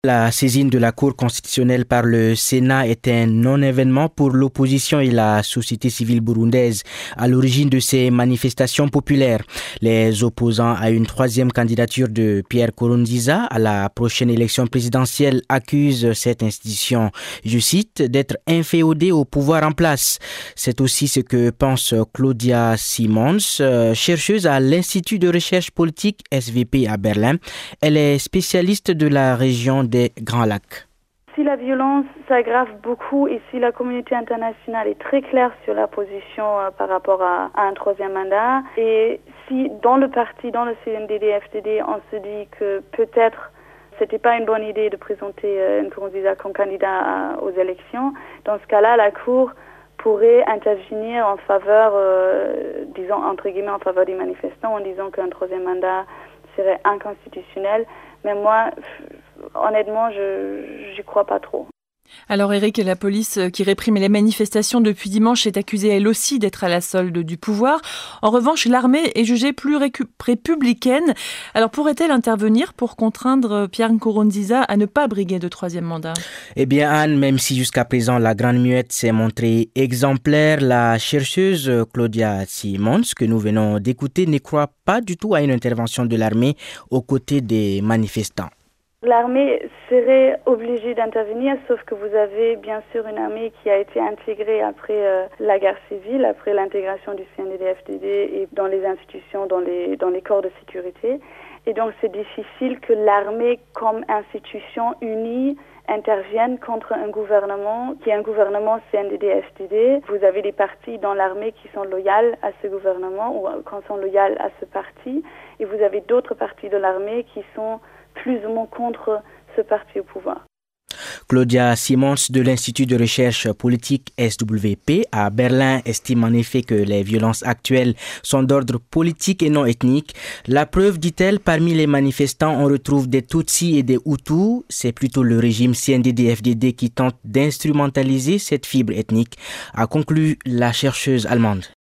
La saisine de la Cour constitutionnelle par le Sénat est un non-événement pour l'opposition et la société civile burundaise à l'origine de ces manifestations populaires. Les opposants à une troisième candidature de Pierre Nkurunziza à la prochaine élection présidentielle accusent cette institution, je cite, d'être inféodée au pouvoir en place. C'est aussi ce que pense Claudia Simons, chercheuse à l'Institut de recherche politique SVP à Berlin. Elle est spécialiste de la région des Grands Lacs. Si la violence s'aggrave beaucoup et si la communauté internationale est très claire sur la position par rapport à un troisième mandat, et si dans le parti, dans le CNDD-FDD, on se dit que peut-être c'était pas une bonne idée de présenter Nkurunziza comme candidat aux élections, dans ce cas-là, la Cour pourrait intervenir en faveur, disons entre guillemets, en faveur des manifestants en disant qu'un troisième mandat serait inconstitutionnel. Mais moi, honnêtement, je n'y crois pas trop. Alors Eric, la police qui réprime les manifestations depuis dimanche est accusée elle aussi d'être à la solde du pouvoir. En revanche, l'armée est jugée plus républicaine. Alors pourrait-elle intervenir pour contraindre Pierre Nkurunziza à ne pas briguer de troisième mandat ? Eh bien Anne, même si jusqu'à présent la Grande Muette s'est montrée exemplaire, la chercheuse Claudia Simons, que nous venons d'écouter, ne croit pas du tout à une intervention de l'armée aux côtés des manifestants. L'armée serait obligée d'intervenir, sauf que vous avez bien sûr une armée qui a été intégrée après la guerre civile, après l'intégration du CNDD-FDD et dans les institutions, dans les corps de sécurité. Et donc c'est difficile que l'armée comme institution unie intervienne contre un gouvernement qui est un gouvernement CNDD-FDD. Vous avez des partis dans l'armée qui sont loyaux à ce gouvernement ou qui sont loyaux à ce parti. Et vous avez d'autres partis de l'armée qui sont plus ou moins contre ce parti au pouvoir. Claudia Simons de l'Institut de recherche politique SWP à Berlin estime en effet que les violences actuelles sont d'ordre politique et non ethnique. La preuve, dit-elle, parmi les manifestants, on retrouve des Tutsis et des Hutus. C'est plutôt le régime CNDD-FDD qui tente d'instrumentaliser cette fibre ethnique, a conclu la chercheuse allemande.